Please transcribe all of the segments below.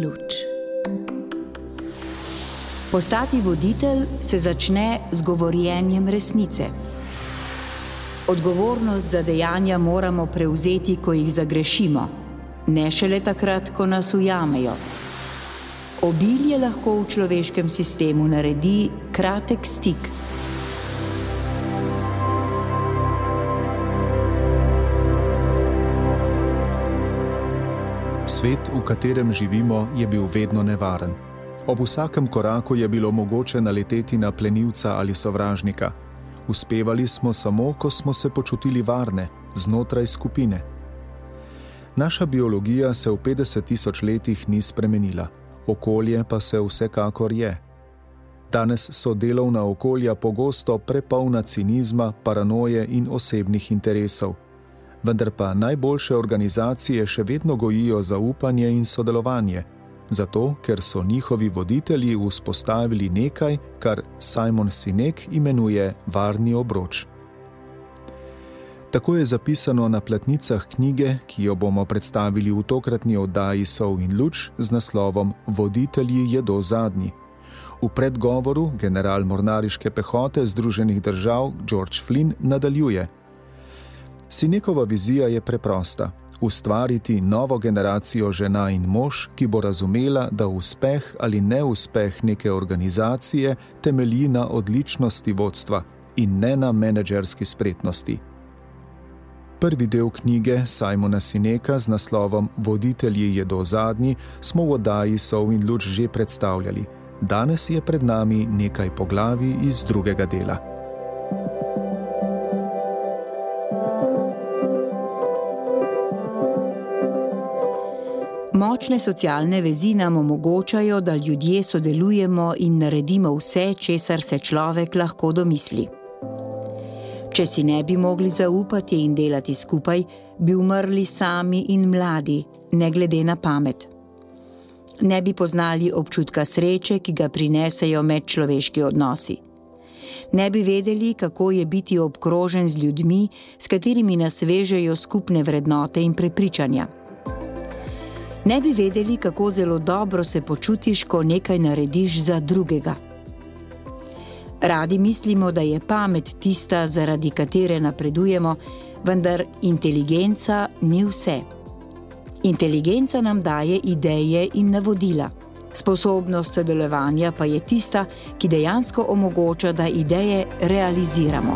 luč. Postati voditelj se začne z govorjenjem resnice. Odgovornost za dejanja moramo prevzeti, ko jih zagrešimo, ne šele takrat, ko nas ujamejo. Obilje lahko v človeškem sistemu naredi kratek stik. Svet, v katerem živimo, je bil vedno nevaren. Ob vsakem koraku je bilo mogoče naleteti na plenilca ali sovražnika. Uspevali smo samo, ko smo se počutili varne, znotraj skupine. Naša biologija se v 50 000 letih ni spremenila, okolje pa se vsekakor je. Danes so delovna okolja pogosto prepolna cinizma, paranoje in osebnih interesov. Vendar pa najboljše organizacije še vedno gojijo zaupanje in sodelovanje, zato ker so njihovi voditelji vzpostavili nekaj, kar Simon Sinek imenuje varni obroč. Tako je zapisano na platnicah knjige, ki jo bomo predstavili v tokratni oddaji Sol in luč z naslovom Voditelji jedo zadnji. V predgovoru general mornariške pehote Združenih držav George Flynn nadaljuje. Sinekova vizija je preprosta: ustvariti novo generacijo žena in mož, ki bo razumela, da uspeh ali neuspeh neke organizacije temelji na odličnosti vodstva in ne na menedžerski spretnosti. Prvi del knjige Simona Sineka z naslovom Voditelji jedo zadnji smo v oddaji Sol in luč že predstavljali. Danes je pred nami nekaj poglavij iz drugega dela. Močne socialne vezi nam omogočajo, da ljudje sodelujemo in naredimo vse, česar se človek lahko domisli. Če si ne bi mogli zaupati in delati skupaj, bi umrli sami in mladi, ne glede na pamet. Ne bi poznali občutka sreče, ki ga prinesejo medčloveški odnosi. Ne bi vedeli, kako je biti obkrožen z ljudmi, s katerimi nas vežejo skupne vrednote in prepričanja. Ne bi vedeli, kako zelo dobro se počutiš, ko nekaj narediš za drugega. Radi mislimo, da je pamet tista, zaradi katere napredujemo, vendar inteligenca ni vse. Inteligenca nam daje ideje in navodila. Sposobnost sodelovanja pa je tista, ki dejansko omogoča, da ideje realiziramo.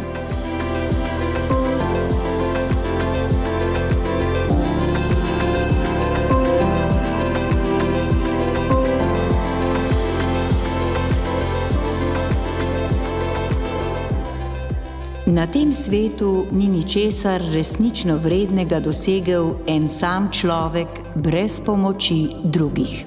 Na tem svetu ni ničesar resnično vrednega dosegel en sam človek brez pomoči drugih.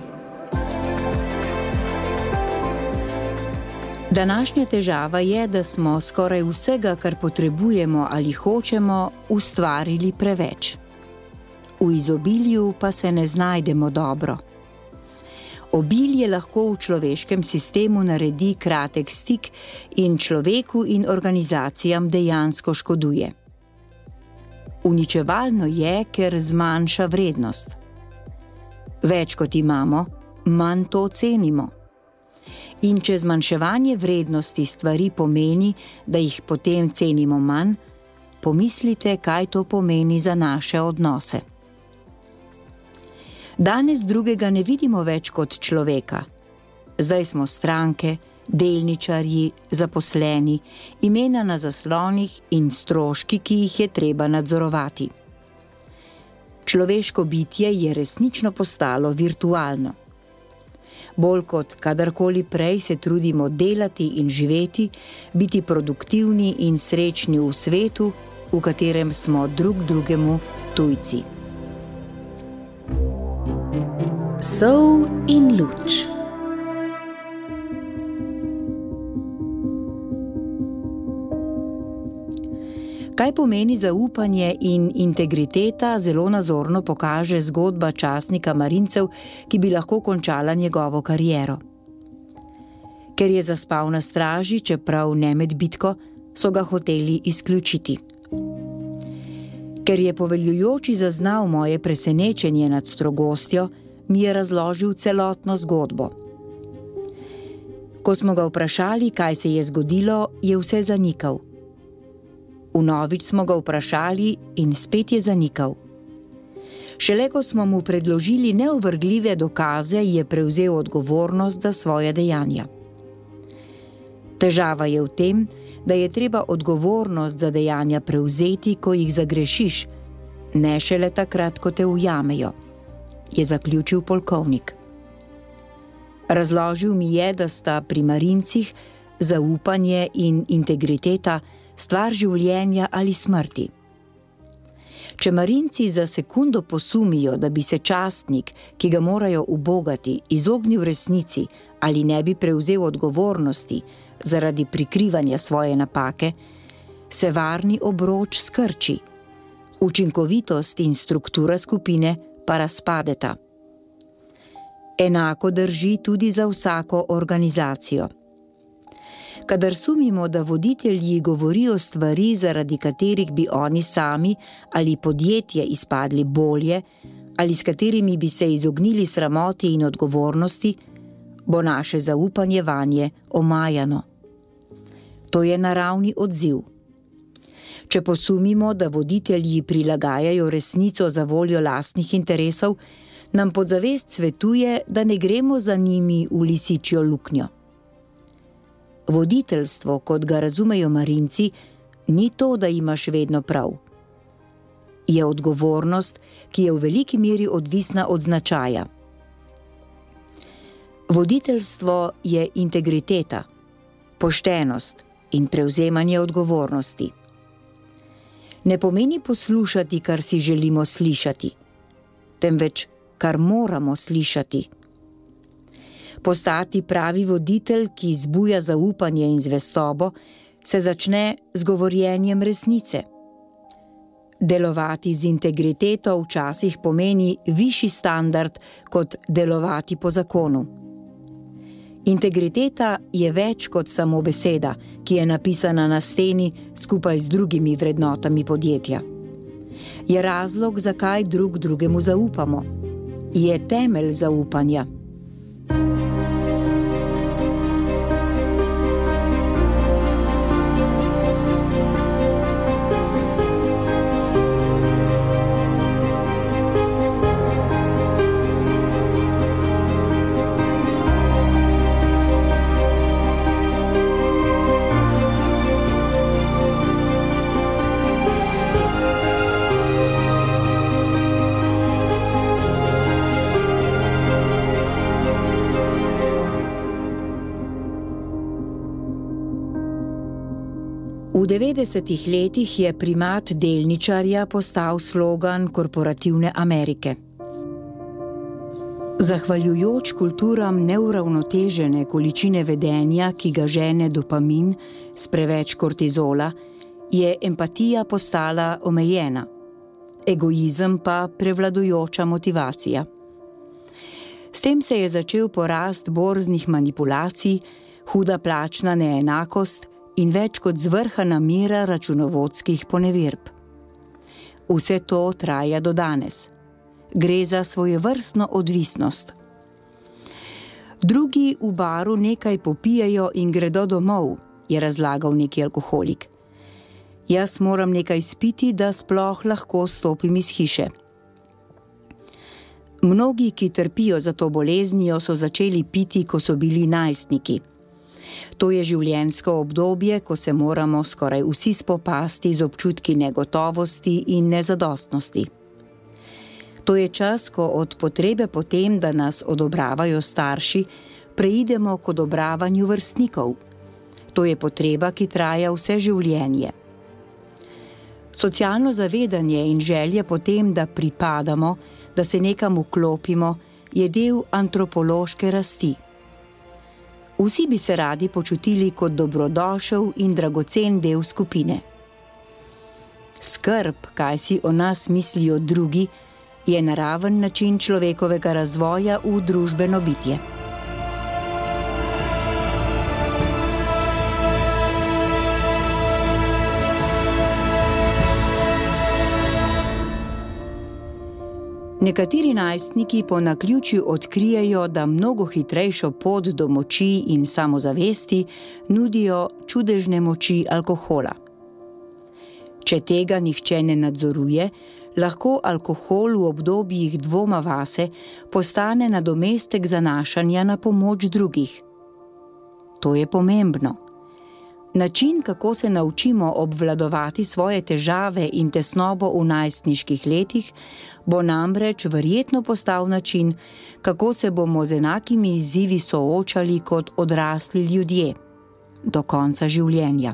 Današnja težava je, da smo skoraj vsega, kar potrebujemo ali hočemo, ustvarili preveč. V izobilju pa se ne znajdemo dobro. Obilje lahko v človeškem sistemu naredi kratek stik in človeku in organizacijam dejansko škoduje. Uničevalno je, ker zmanjša vrednost. Več kot imamo, manj to cenimo. In če zmanjševanje vrednosti stvari pomeni, da jih potem cenimo manj, pomislite, kaj to pomeni za naše odnose. Danes drugega ne vidimo več kot človeka. Zdaj smo stranke, delničarji, zaposleni, imena na zaslonih in stroški, ki jih je treba nadzorovati. Človeško bitje je resnično postalo virtualno. Bolj kot kadarkoli prej se trudimo delati in živeti, biti produktivni in srečni v svetu, v katerem smo drug drugemu tujci. Sol in luč. Kaj pomeni zaupanje in integriteta, zelo nazorno pokaže zgodba častnika marincev, ki bi lahko končala njegovo kariero. Ker je zaspal na straži, čeprav ne med bitko, so ga hoteli izključiti. Ker je poveljujoči zaznal moje presenečenje nad strogostjo, mi je razložil celotno zgodbo. Ko smo ga vprašali, kaj se je zgodilo, je vse zanikal. Vnovič smo ga vprašali in spet je zanikal. Šele ko smo mu predložili neovrgljive dokaze, je prevzel odgovornost za svoje dejanja. Težava je v tem, da je treba odgovornost za dejanja prevzeti, ko jih zagrešiš, ne šele takrat, ko te ujamejo, je zaključil polkovnik. Razložil mi je, da sta pri marincih zaupanje in integriteta stvar življenja ali smrti. Če marinci za sekundo posumijo, da bi se častnik, ki ga morajo ubogati, izognil resnici ali ne bi prevzel odgovornosti zaradi prikrivanja svoje napake, se varni obroč skrči, učinkovitost in struktura skupine pa razpadeta. Enako drži tudi za vsako organizacijo. Kadar sumimo, da voditelji govorijo stvari, zaradi katerih bi oni sami ali podjetje izpadli bolje, ali s katerimi bi se izognili sramoti in odgovornosti, bo naše zaupanje vanje omajano. To je naravni odziv. Če posumimo, da voditelji prilagajajo resnico za voljo lastnih interesov, nam podzavest svetuje, da ne gremo za njimi v lisičjo luknjo. Voditeljstvo, kot ga razumejo marinci, ni to, da imaš vedno prav. Je odgovornost, ki je v veliki meri odvisna od značaja. Voditeljstvo je integriteta, poštenost in prevzemanje odgovornosti. Ne pomeni poslušati, kar si želimo slišati, temveč kar moramo slišati. Postati pravi voditelj, ki zbuja zaupanje in zvestobo, se začne z govorjenjem resnice. Delovati z integriteto včasih pomeni višji standard kot delovati po zakonu. Integriteta je več kot samo beseda, ki je napisana na steni skupaj z drugimi vrednotami podjetja. Je razlog, zakaj drug drugemu zaupamo. Je temelj zaupanja. V 90-ih letih je primat delničarja postal slogan korporativne Amerike. Zahvaljujoč kulturam neuravnotežene količine vedenja, ki ga žene dopamin s preveč kortizola, je empatija postala omejena, egoizem pa prevladujoča motivacija. S tem se je začel porast borznih manipulacij, huda plačna neenakost in več kot zvrhana mera računovodskih poneverb. Vse to traja do danes. Gre za svojevrstno odvisnost. Drugi v baru nekaj popijejo in gredo domov, je razlagal neki alkoholik. Jaz moram nekaj spiti, da sploh lahko stopim iz hiše. Mnogi, ki trpijo za to boleznijo, so začeli piti, ko so bili najstniki. To je življenjsko obdobje, ko se moramo skoraj vsi spopasti z občutki negotovosti in nezadostnosti. To je čas, ko od potrebe po tem, da nas odobravajo starši, preidemo k odobravanju vrstnikov. To je potreba, ki traja vse življenje. Socialno zavedanje in želje po tem, da pripadamo, da se nekam vklopimo, je del antropološke rasti. Vsi bi se radi počutili kot dobrodošel in dragocen del skupine. Skrb, kaj si o nas mislijo drugi, je naraven način človekovega razvoja v družbeno bitje. Nekateri najstniki po naključju odkrijejo, da mnogo hitrejšo pot do moči in samozavesti nudijo čudežne moči alkohola. Če tega nihče ne nadzoruje, lahko alkohol v obdobjih dvoma vase postane nadomestek zanašanja na pomoč drugih. To je pomembno. Način, kako se naučimo obvladovati svoje težave in tesnobo v najstniških letih, bo namreč verjetno postal način, kako se bomo z enakimi izzivi soočali kot odrasli ljudje do konca življenja.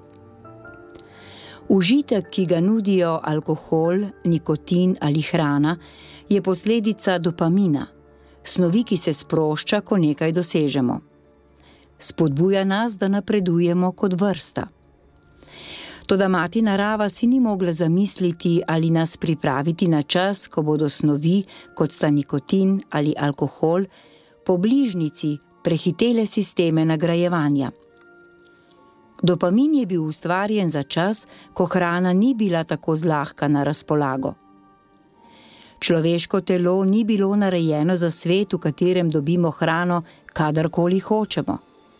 Užitek, ki ga nudijo alkohol, nikotin ali hrana, je posledica dopamina, snovi, ki se sprošča, ko nekaj dosežemo. Spodbuja nas, da napredujemo kot vrsta. Toda mati narava si ni mogla zamisliti ali nas pripraviti na čas, ko bodo snovi, kot sta nikotin ali alkohol, po bližnjici prehitele sisteme nagrajevanja. Dopamin je bil ustvarjen za čas, ko hrana ni bila tako zlahka na razpolago. Človeško telo ni bilo narejeno za svet, v katerem dobimo hrano kadarkoli hočemo.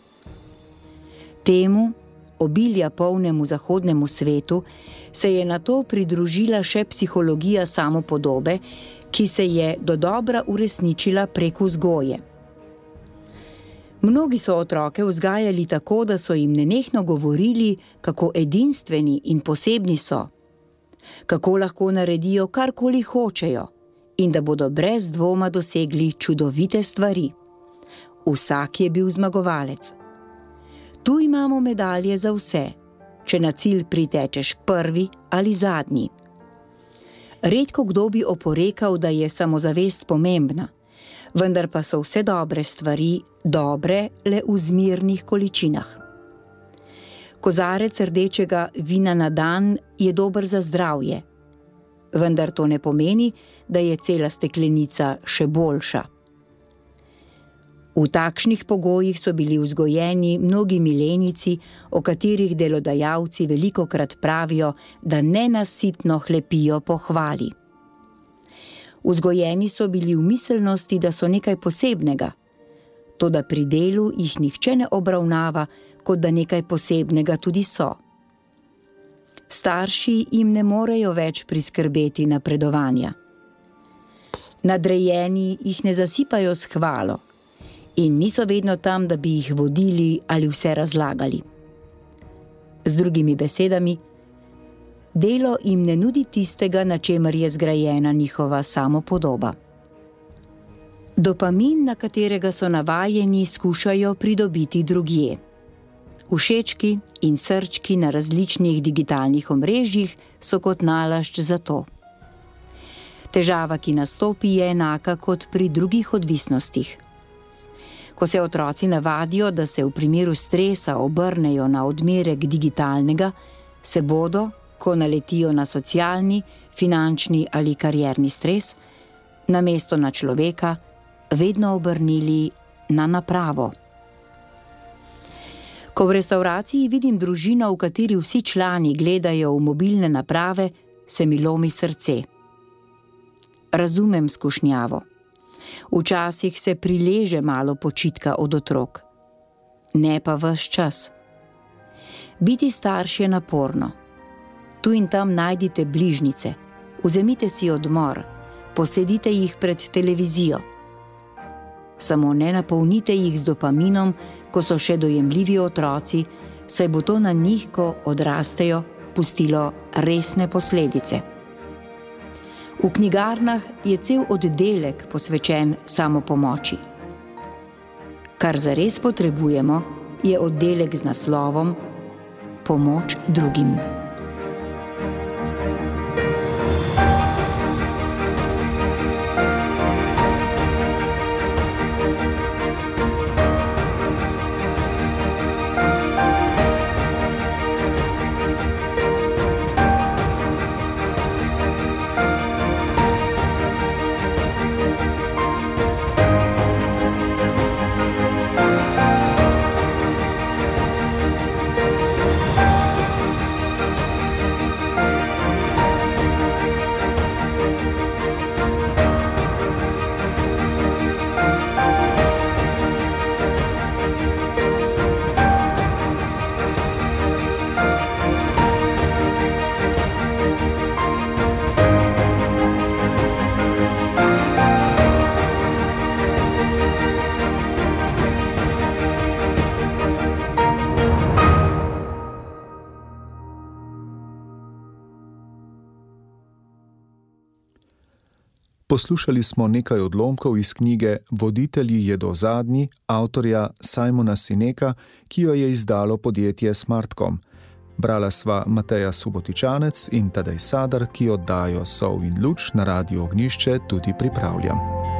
Temu, obilja polnemu zahodnemu svetu, se je nato pridružila še psihologija samopodobe, ki se je dodobra uresničila prek vzgoje. Mnogi so otroke vzgajali tako, da so jim nenehno govorili, kako edinstveni in posebni so, kako lahko naredijo karkoli hočejo in da bodo brez dvoma dosegli čudovite stvari. Vsak je bil zmagovalec. Tu imamo medalje za vse, če na cilj pritečeš prvi ali zadnji. Redko kdo bi oporekal, da je samozavest pomembna, vendar pa so vse dobre stvari dobre le v zmernih količinah. Kozarec rdečega vina na dan je dober za zdravje, vendar to ne pomeni, da je cela steklenica še boljša. V takšnih pogojih so bili vzgojeni mnogi milenijci, o katerih delodajalci velikokrat pravijo, da nenasitno hlepijo po hvali. Vzgojeni so bili v miselnosti, da so nekaj posebnega, toda pri delu jih nihče ne obravnava, kot da nekaj posebnega tudi so. Starši jim ne morejo več priskrbeti napredovanja. Nadrejeni jih ne zasipajo s hvalo in niso vedno tam, da bi jih vodili ali vse razlagali. Z drugimi besedami, delo jim ne nudi tistega, na čemer je zgrajena njihova samopodoba. Dopamin, na katerega so navajeni, skušajo pridobiti drugje. Všečki in srčki na različnih digitalnih omrežjih so kot nalašč za to. Težava, ki nastopi, je enaka kot pri drugih odvisnostih. Ko se otroci navadijo, da se v primeru stresa obrnejo na odmerek digitalnega, se bodo, ko naletijo na socialni, finančni ali karierni stres, namesto na človeka, vedno obrnili na napravo. Ko v restavraciji vidim družino, v kateri vsi člani gledajo v mobilne naprave, se mi lomi srce. Razumem skušnjavo. Včasih se prileže malo počitka od otrok. Ne pa ves čas. Biti starš je naporno. Tu in tam najdite bližnjice, vzemite si odmor, posedite jih pred televizijo. Samo ne napolnite jih z dopaminom, ko so še dojemljivi otroci, saj bo to na njih, ko odrastejo, pustilo resne posledice. V knjigarnah je cel oddelek posvečen samopomoči. Kar zares potrebujemo, je oddelek z naslovom Pomoč drugim. Poslušali smo nekaj odlomkov iz knjige Voditelji jedo zadnji avtorja Simona Sineka, ki jo je izdalo podjetje Smartcom. Brala sva Mateja Subotičanec in Tadej Sadar, ki oddajo Sol in luč na Radiu Ognjišče tudi pripravljam.